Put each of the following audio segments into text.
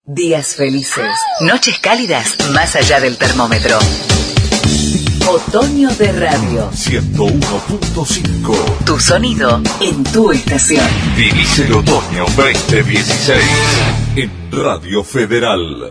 Días felices, noches cálidas más allá del termómetro. Otoño de Radio 101.5. Tu sonido en tu estación. Vivís el otoño 2016 en Radio Federal.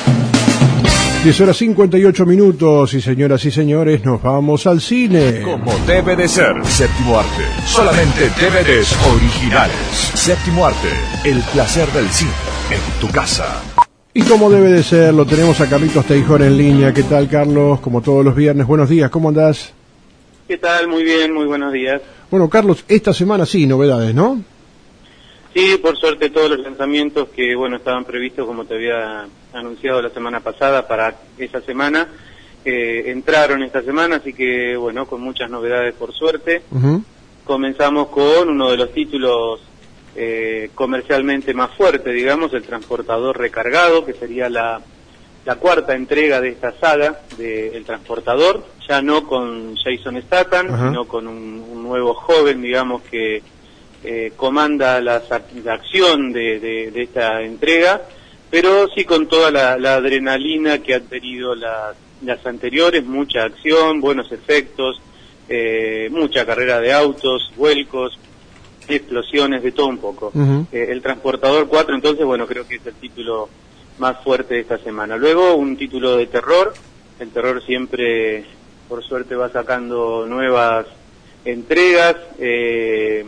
10:58 y señoras y señores, nos vamos al cine. Como debe de ser, Séptimo Arte. Solamente DVDs originales. Séptimo Arte, el placer del cine en tu casa. Y como debe de ser, lo tenemos a Carlitos Teijón en línea. ¿Qué tal, Carlos? Como todos los viernes, buenos días, ¿cómo andás? ¿Qué tal? Muy bien, muy buenos días. Bueno, Carlos, esta semana sí, novedades, ¿no? Sí, por suerte todos los lanzamientos que, estaban previstos, como te había anunciado la semana pasada, para esa semana, entraron esta semana, así que, con muchas novedades por suerte. Uh-huh. Comenzamos con uno de los títulos comercialmente más fuertes, digamos, El Transportador Recargado, que sería la cuarta entrega de esta saga de El Transportador, ya no con Jason Statham, uh-huh, sino con un nuevo joven, digamos, que comanda la acción de esta entrega, pero sí con toda la adrenalina que han tenido las anteriores, mucha acción, buenos efectos, mucha carrera de autos, vuelcos, explosiones, de todo un poco. Uh-huh. El Transportador 4, entonces, creo que es el título más fuerte de esta semana. Luego, un título de terror. El terror siempre, por suerte, va sacando nuevas entregas, que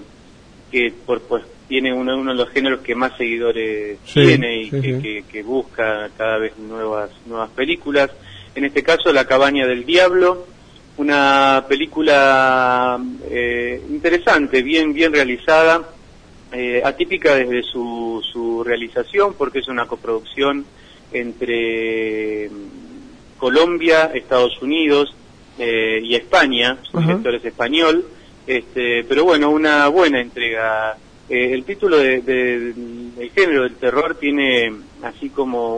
tiene uno de los géneros que más seguidores tiene y que busca cada vez nuevas películas. En este caso, La Cabaña del Diablo, una película interesante, bien realizada, atípica desde su realización, porque es una coproducción entre Colombia, Estados Unidos y España. Su director es español, pero una buena entrega. El título del género del terror tiene así como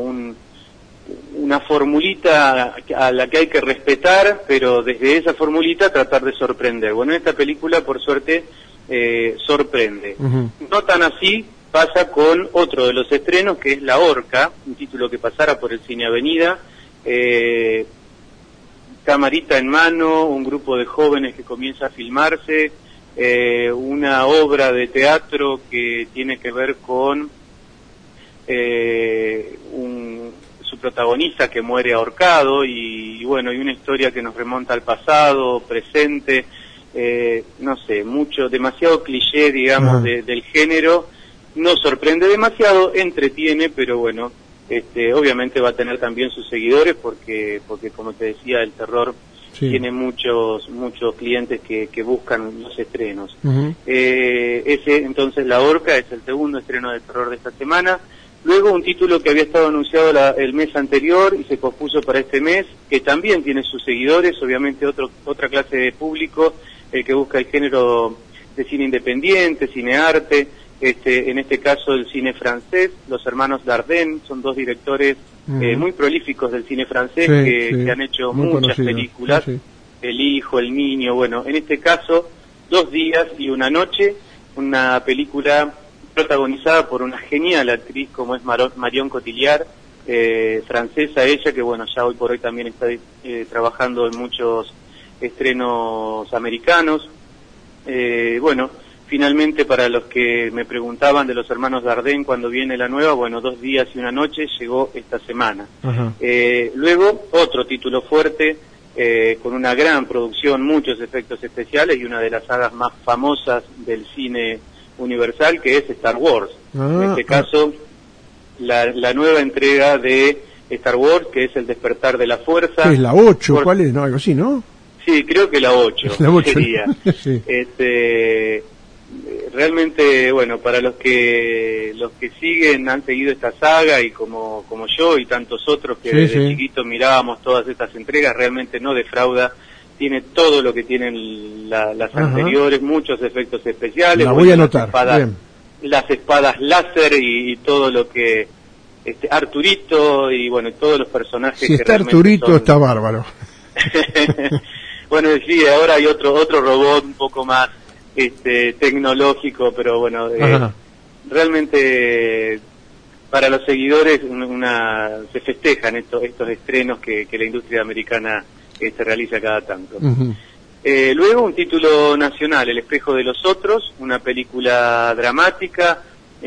una formulita a la que hay que respetar, pero desde esa formulita tratar de sorprender. Esta película, por suerte, sorprende. Uh-huh. No tan así pasa con otro de los estrenos, que es La Horca, un título que pasara por el Cine Avenida. Camarita en mano, un grupo de jóvenes que comienza a filmarse, una obra de teatro que tiene que ver con su protagonista que muere ahorcado y una historia que nos remonta al pasado, presente, demasiado cliché, digamos, uh-huh, del género. No sorprende demasiado, entretiene, pero obviamente va a tener también sus seguidores porque como te decía, el terror tiene muchos clientes que buscan los estrenos. uh-huh. Entonces, La Horca es el segundo estreno de terror de esta semana. Luego, un título que había estado anunciado el mes anterior y se pospuso para este mes, que también tiene sus seguidores, obviamente otra clase de público, el que busca el género de cine independiente, cine arte, en este caso el cine francés. Los hermanos Dardenne son dos directores muy prolíficos del cine francés, que han hecho muchas películas. El hijo, el niño, en este caso 2 días y una noche, una película protagonizada por una genial actriz como es Marion Cotillard, francesa ella, que ya hoy por hoy también está trabajando en muchos estrenos americanos. Finalmente, para los que me preguntaban de los hermanos Dardenne cuando viene la nueva, 2 días y una noche, llegó esta semana. Uh-huh. Luego, otro título fuerte, con una gran producción, muchos efectos especiales y una de las sagas más famosas del cine universal, que es Star Wars. En este caso, la nueva entrega de Star Wars, que es El Despertar de la Fuerza. ¿Es la 8? ¿Cuál es? No, algo así, ¿no? Sí, creo que la 8, la 8 sería. Sí. Realmente, para los que siguen, han seguido esta saga, y como yo y tantos otros que desde chiquitos mirábamos todas estas entregas, realmente no defrauda. Tiene todo lo que tienen las anteriores, muchos efectos especiales. La voy a anotar. Las espadas láser y todo lo que Arturito y todos los personajes. Si está Arturito, está bárbaro. Sí, ahora hay otro robot un poco más tecnológico, pero realmente para los seguidores se festejan estos estrenos que la industria americana se realiza cada tanto. Uh-huh. Luego un título nacional, El espejo de los otros, una película dramática,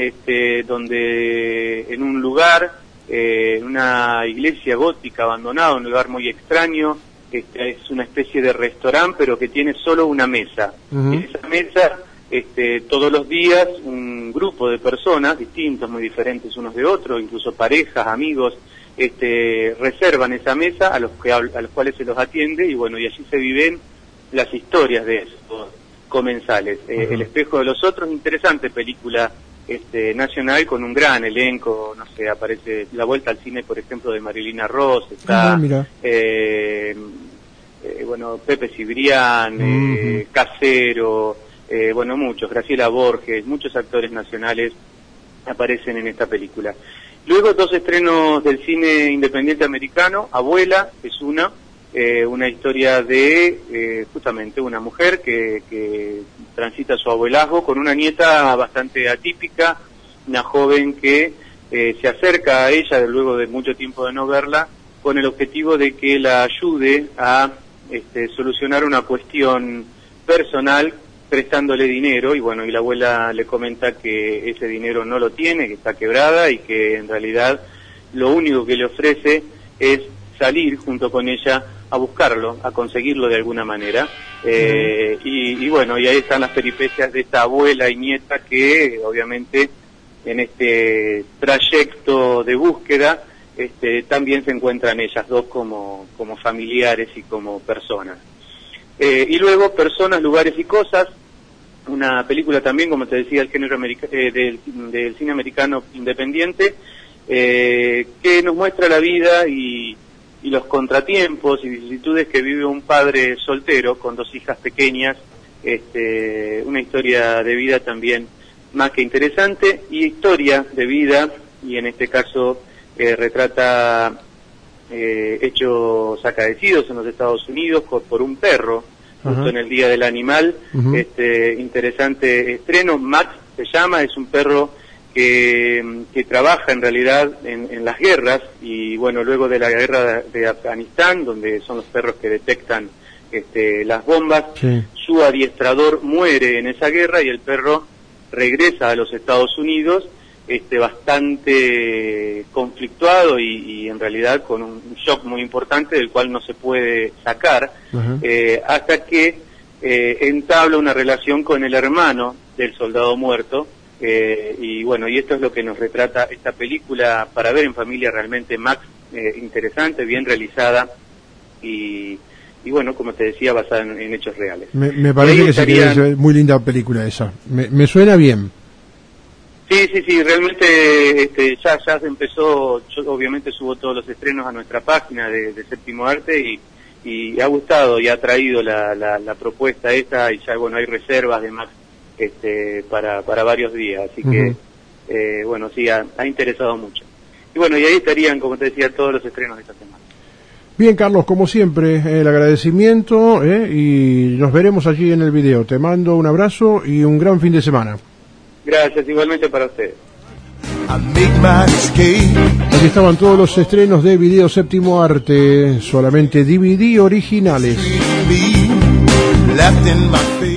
donde en un lugar, una iglesia gótica abandonada, un lugar muy extraño, es una especie de restaurante, pero que tiene solo una mesa. Uh-huh. En esa mesa, todos los días, un grupo de personas distintos, muy diferentes unos de otros, incluso parejas, amigos, reservan esa mesa a los cuales se los atiende, y bueno, y allí se viven las historias de esos comensales. Uh-huh. El espejo de los otros, interesante película nacional con un gran elenco, no sé, aparece La Vuelta al Cine, por ejemplo, de Marilina Ross, está bueno, Pepe Cibrián, uh-huh. Casero, bueno, muchos, Graciela Borges, muchos actores nacionales aparecen en esta película. Luego 2 estrenos del cine independiente americano. Abuela es una historia de justamente una mujer que transita su abuelazgo con una nieta bastante atípica, una joven que se acerca a ella luego de mucho tiempo de no verla, con el objetivo de que la ayude a solucionar una cuestión personal prestándole dinero, y bueno, y la abuela le comenta que ese dinero no lo tiene, que está quebrada y que en realidad lo único que le ofrece es salir junto con ella a buscarlo, a conseguirlo de alguna manera, y bueno, y ahí están las peripecias de esta abuela y nieta que obviamente en este trayecto de búsqueda también se encuentran ellas dos como familiares y como personas. Y luego Personas, Lugares y Cosas, una película también, como te decía, del género del cine americano independiente, que nos muestra la vida y los contratiempos y vicisitudes que vive un padre soltero con 2 hijas pequeñas, una historia de vida también más que interesante, y historia de vida, y en este caso retrata hechos acaecidos en los Estados Unidos por un perro, justo uh-huh. en el Día del Animal. Uh-huh. Interesante estreno. Max se llama, es un perro que trabaja en realidad en las guerras, y bueno, luego de la guerra de Afganistán, donde son los perros que detectan las bombas, sí. Su adiestrador muere en esa guerra y el perro regresa a los Estados Unidos bastante conflictuado y en realidad con un shock muy importante del cual no se puede sacar, uh-huh. Hasta que entabla una relación con el hermano del soldado muerto, y bueno, y esto es lo que nos retrata esta película para ver en familia, realmente, Max, interesante, bien realizada y bueno, como te decía, basada en hechos reales. Me parece que sería muy linda película esa, me suena bien. Sí, realmente ya se empezó. Yo obviamente subo todos los estrenos a nuestra página de Séptimo Arte y ha gustado y ha traído la propuesta esta, y ya bueno, hay reservas de Max para varios días, así que uh-huh. Bueno, sí, ha interesado mucho. Y bueno, y ahí estarían, como te decía, todos los estrenos de esta semana. Bien, Carlos, como siempre, el agradecimiento, y nos veremos allí en el video. Te mando un abrazo y un gran fin de semana. Gracias, igualmente para ustedes. Aquí estaban todos los estrenos de Video Séptimo Arte, solamente DVD originales.